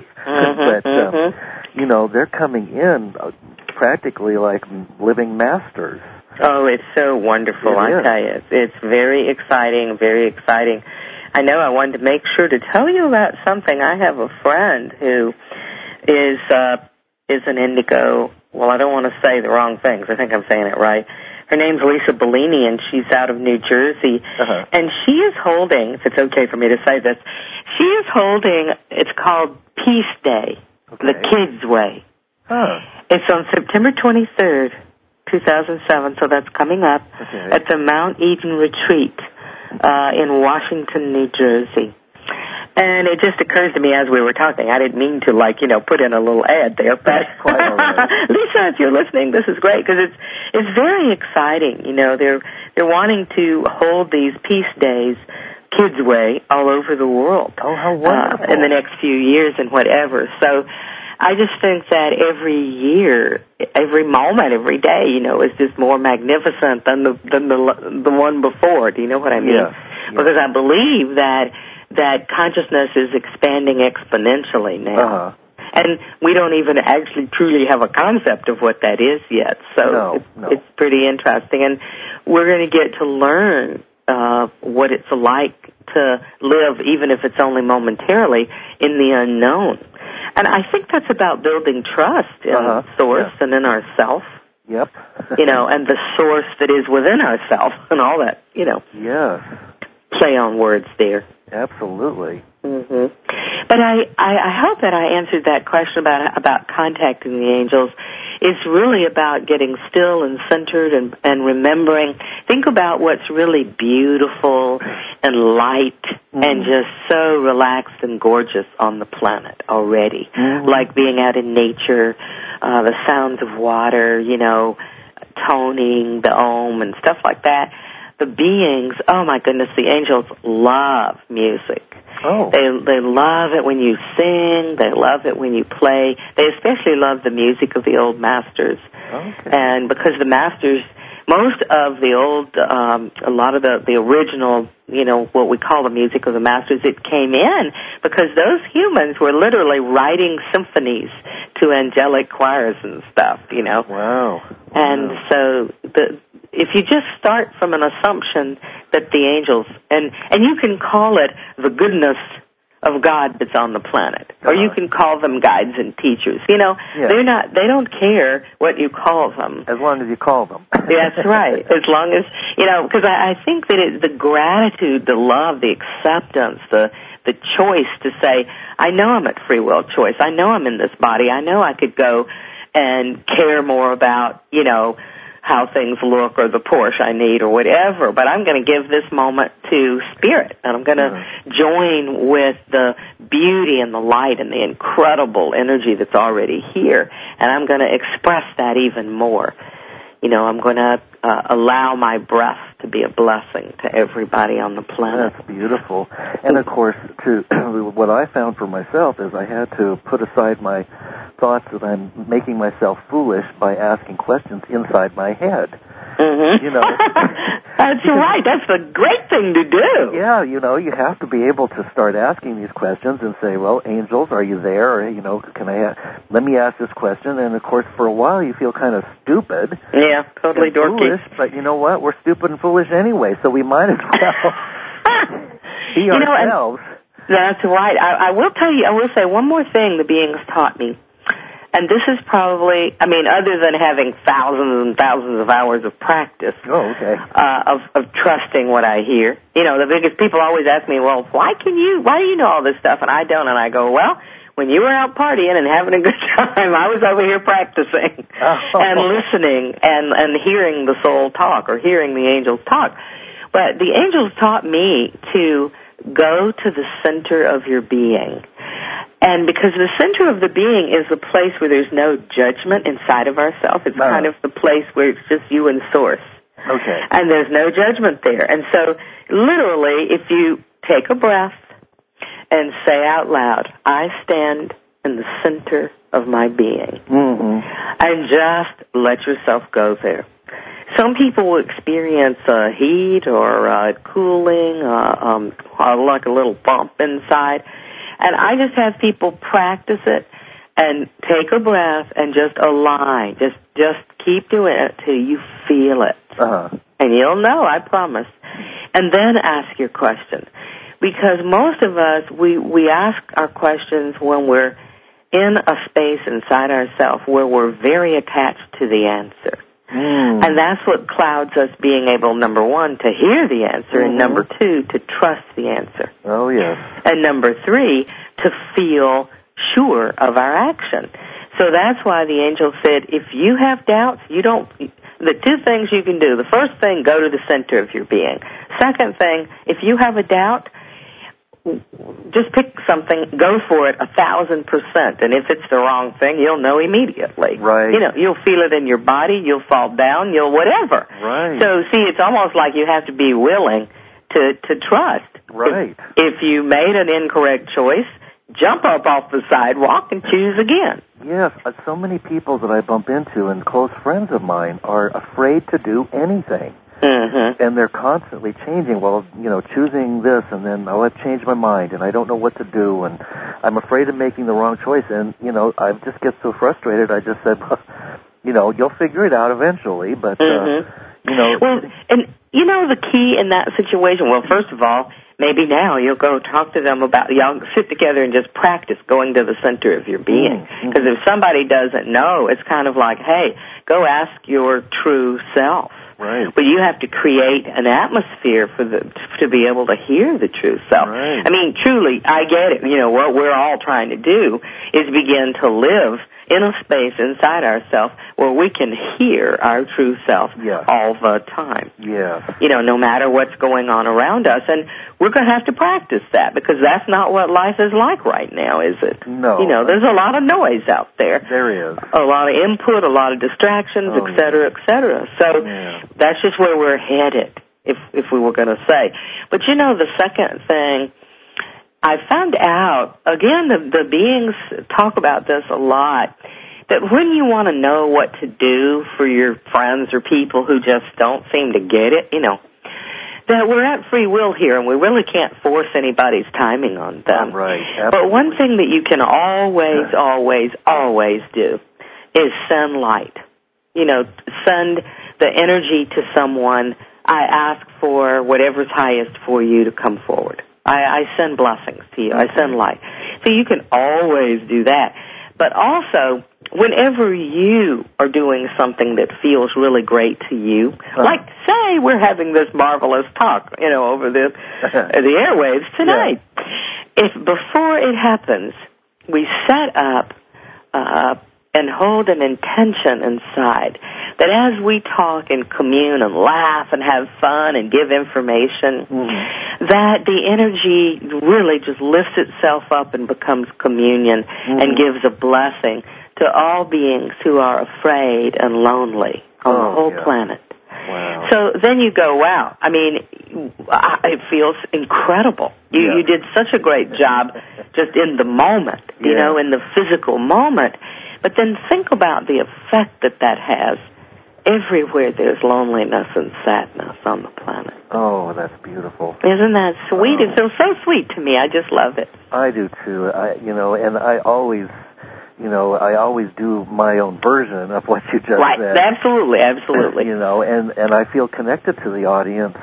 But, they're coming in practically like living masters. Oh, it's so wonderful, I tell you. It's very exciting, very exciting. I know I wanted to make sure to tell you about something. I have a friend who is an indigo. Well, I don't want to say the wrong things. I think I'm saying it right. Her name's Lisa Bellini, and she's out of New Jersey. And she is holding, if it's okay for me to say this, she is holding, it's called Peace Day, the Kids' Way. It's on September 23rd. 2007, so that's coming up at the Mount Eden Retreat in Washington, New Jersey. And it just occurs to me as we were talking, I didn't mean to, put in a little ad there, but quite all right. Lisa, if you're listening, this is great, because it's very exciting. They're wanting to hold these peace days, Kids' Way, all over the world. Oh, how wonderful. In the next few years and whatever. So I just think that every year, every moment, every day, is just more magnificent than the one before. Do you know what I mean? Yes. Because I believe that consciousness is expanding exponentially now. And we don't even actually truly have a concept of what that is yet. So it's pretty interesting. And we're going to get to learn what it's like to live, even if it's only momentarily, in the unknown. And I think that's about building trust in Source and in ourself. Yep. And the source that is within ourself and all that, Yes. Play on words there. Absolutely. But I hope that I answered that question about contacting the angels. It's really about getting still and centered and remembering. Think about what's really beautiful and light and just so relaxed and gorgeous on the planet already. Like being out in nature, the sounds of water, toning, the Om and stuff like that. The beings, oh my goodness, the angels love music. They love it when you sing. They love it when you play. They especially love the music of the old masters. And because the masters, most of the old, a lot of the original, what we call the music of the masters, it came in because those humans were literally writing symphonies to angelic choirs and stuff, Wow. And so if you just start from an assumption that the angels, and you can call it the goodness of God that's on the planet, or you can call them guides and teachers. They don't care what you call them. As long as you call them. That's right. As long as, because I think that the gratitude, the love, the acceptance, the choice to say, I know I'm at free will choice. I know I'm in this body. I know I could go and care more about, how things look or the Porsche I need or whatever, but I'm going to give this moment to Spirit, and I'm going to join with the beauty and the light and the incredible energy that's already here, and I'm going to express that even more. You know, I'm going to allow my breath to be a blessing to everybody on the planet. That's beautiful. And, of course, what I found for myself is I had to put aside my thoughts that I'm making myself foolish by asking questions inside my head. Mm-hmm. You know, that's right. That's a great thing to do. Yeah, you know, you have to be able to start asking these questions and say, well, angels, are you there? Or, you know, let me ask this question. And, of course, for a while you feel kind of stupid. Yeah, totally dorky. Foolish, but you know what? We're stupid and foolish anyway, so we might as well be ourselves. That's right. I will say one more thing the beings taught me. And this is probably, I mean, other than having thousands and thousands of hours of practice of trusting what I hear. You know, the biggest people always ask me, well, why do you know all this stuff and I don't? And I go, well, when you were out partying and having a good time, I was over here practicing and listening and hearing the soul talk or hearing the angels talk. But the angels taught me to go to the center of your being. And because the center of the being is the place where there's no judgment inside of ourselves. It's kind of the place where it's just you and Source. Okay. And there's no judgment there. And so, literally, if you take a breath and say out loud, I stand in the center of my being. Mm-hmm. And just let yourself go there. Some people will experience heat or cooling, like a little bump inside. And I just have people practice it and take a breath and just align. Just keep doing it till you feel it. And you'll know, I promise. And then ask your question. Because most of us, we ask our questions when we're in a space inside ourselves where we're very attached to the answer. And that's what clouds us being able, number one, to hear the answer, and number two, to trust the answer. Oh, yes. And number three, to feel sure of our action. So that's why the angel said, if you have doubts, the two things you can do. The first thing, go to the center of your being. Second thing, if you have a doubt, just pick something, go for it 1,000%. And if it's the wrong thing, you'll know immediately. Right. You know, you'll feel it in your body, you'll fall down, you'll whatever. Right. So, see, it's almost like you have to be willing to trust. Right. If you made an incorrect choice, jump up off the sidewalk and choose again. Yes, so many people that I bump into and close friends of mine are afraid to do anything. Mm-hmm. And they're constantly changing, well, you know, choosing this, and then, oh, I've changed my mind, and I don't know what to do, and I'm afraid of making the wrong choice. And, you know, I just get so frustrated, I just said, well, you know, you'll figure it out eventually, but, you know. Well, and, you know, the key in that situation, well, first of all, maybe now you'll go talk to them about, y'all sit together and just practice going to the center of your being. Because if somebody doesn't know, it's kind of like, hey, go ask your true self. Right. But you have to create an atmosphere to be able to hear the true self. Right. I mean, truly, I get it. You know, what we're all trying to do is begin to live in a space inside ourselves where we can hear our true self all the time. Yeah. You know, no matter what's going on around us. And we're going to have to practice that because that's not what life is like right now, is it? No. You know, there's a lot of noise out there. There is. A lot of input, a lot of distractions, et cetera, et cetera. So that's just where we're headed, if we were going to say. But, you know, the second thing, I found out, again, the beings talk about this a lot, that when you want to know what to do for your friends or people who just don't seem to get it, you know, that we're at free will here and we really can't force anybody's timing on them. Right. Absolutely. But one thing that you can always, always, always do is send light. You know, send the energy to someone. I ask for whatever's highest for you to come forward. I send blessings to you. I send light. So you can always do that. But also, whenever you are doing something that feels really great to you, like say we're having this marvelous talk, you know, over the airwaves tonight. If before it happens, we set up and hold an intention inside that as we talk and commune and laugh and have fun and give information, that the energy really just lifts itself up and becomes communion and gives a blessing to all beings who are afraid and lonely on the whole planet. Wow. So then you go, wow, I mean, it feels incredible. You did such a great job just in the moment, you know, in the physical moment. But then think about the effect that has everywhere there's loneliness and sadness on the planet. Oh, that's beautiful. Isn't that sweet? It feels so sweet to me. I just love it. I do too. And I always do my own version of what you just said. Absolutely. And I feel connected to the audience,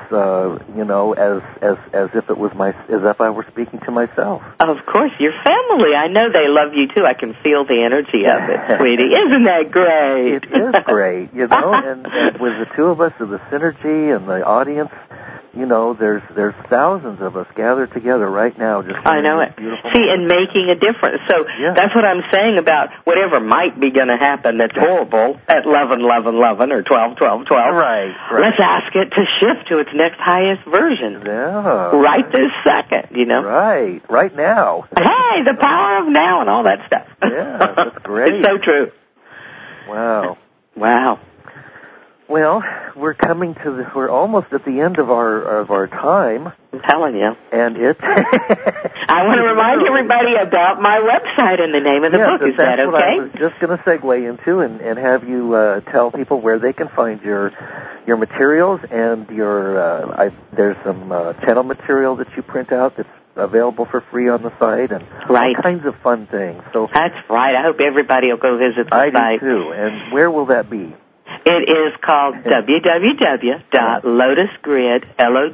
as if it was as if I were speaking to myself. Of course, your family. I know they love you too. I can feel the energy of it, sweetie. Isn't that great? It is great, and with the two of us, and the synergy and the audience, there's thousands of us gathered together right now. I know it. See, and making a difference. So that's what I'm saying about whatever might be going to happen that's horrible at 11/11/11 or 12/12/12. Right. Let's ask it to shift to its next highest version. Yeah. Right this second, Right now. Hey, the power of now and all that stuff. Yeah, that's great. It's so true. Wow. Well, we're almost at the end of our time. I'm telling you. And I want to remind everybody about my website and the name of the book. Is that okay? That's what I was just going to segue into and have you tell people where they can find your materials and there's some channel material that you print out that's available for free on the site and all kinds of fun things. So that's right. I hope everybody will go visit the site. I do too. And where will that be? It is called www.lotusgrid,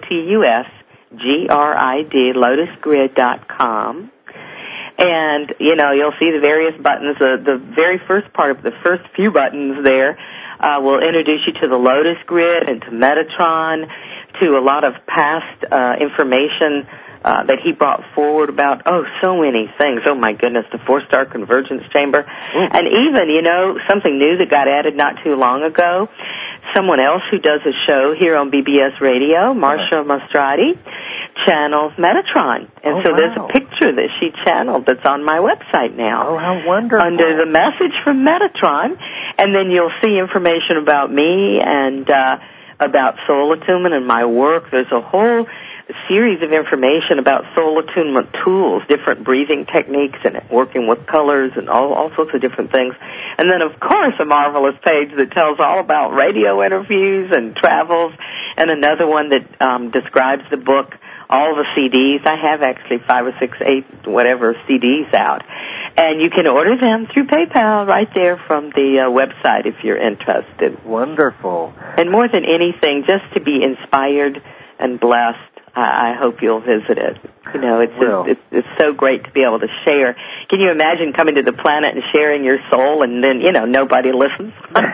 LOTUSGRID, lotusgrid.com. And, you'll see the various buttons. The very first part of the first few buttons there will introduce you to the Lotus Grid and to Metatron, to a lot of past information that he brought forward about, so many things. Oh, my goodness, the 4-star convergence chamber. And even, something new that got added not too long ago, someone else who does a show here on BBS Radio, Marsha Mastrati, channels Metatron. And there's a picture that she channeled that's on my website now. Oh, how wonderful. Under the message from Metatron. And then you'll see information about me and about soul attunement and my work. There's a whole series of information about soul attunement tools, different breathing techniques and working with colors and all sorts of different things. And then, of course, a marvelous page that tells all about radio interviews and travels, and another one that describes the book, all the CDs. I have actually 5 or 6, 8, whatever CDs out. And you can order them through PayPal right there from the website if you're interested. Wonderful. And more than anything, just to be inspired and blessed, I hope you'll visit it. It's so great to be able to share. Can you imagine coming to the planet and sharing your soul and then, nobody listens?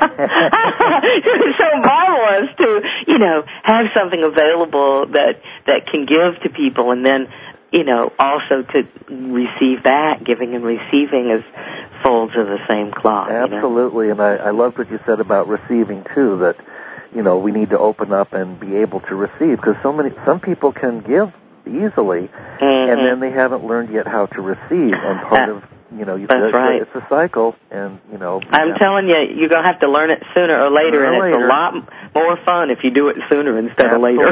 It's so marvelous to, have something available that can give to people and then, also to receive back. Giving and receiving is folds of the same cloth. Absolutely. And I loved what you said about receiving, too, that we need to open up and be able to receive, because some people can give easily, and then they haven't learned yet how to receive. And part of, it's a cycle, and, I'm telling you, you're going to have to learn it sooner or later, and it's a lot more fun if you do it sooner instead of later.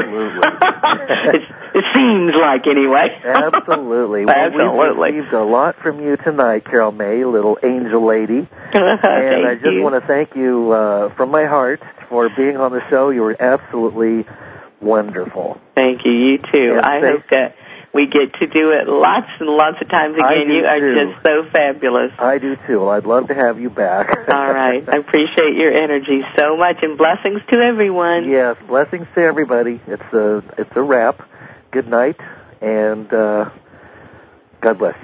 It seems like, anyway. Absolutely. Well, we've received a lot from you tonight, Carol May, little angel lady. And I just want to thank you from my heart for being on the show. You were absolutely wonderful. Thank you. You too. I hope that we get to do it lots and lots of times again. You are just so fabulous. I do too. Well, I'd love to have you back. All right. I appreciate your energy so much, and blessings to everyone. Yes, blessings to everybody. It's a wrap. Good night, and God bless you.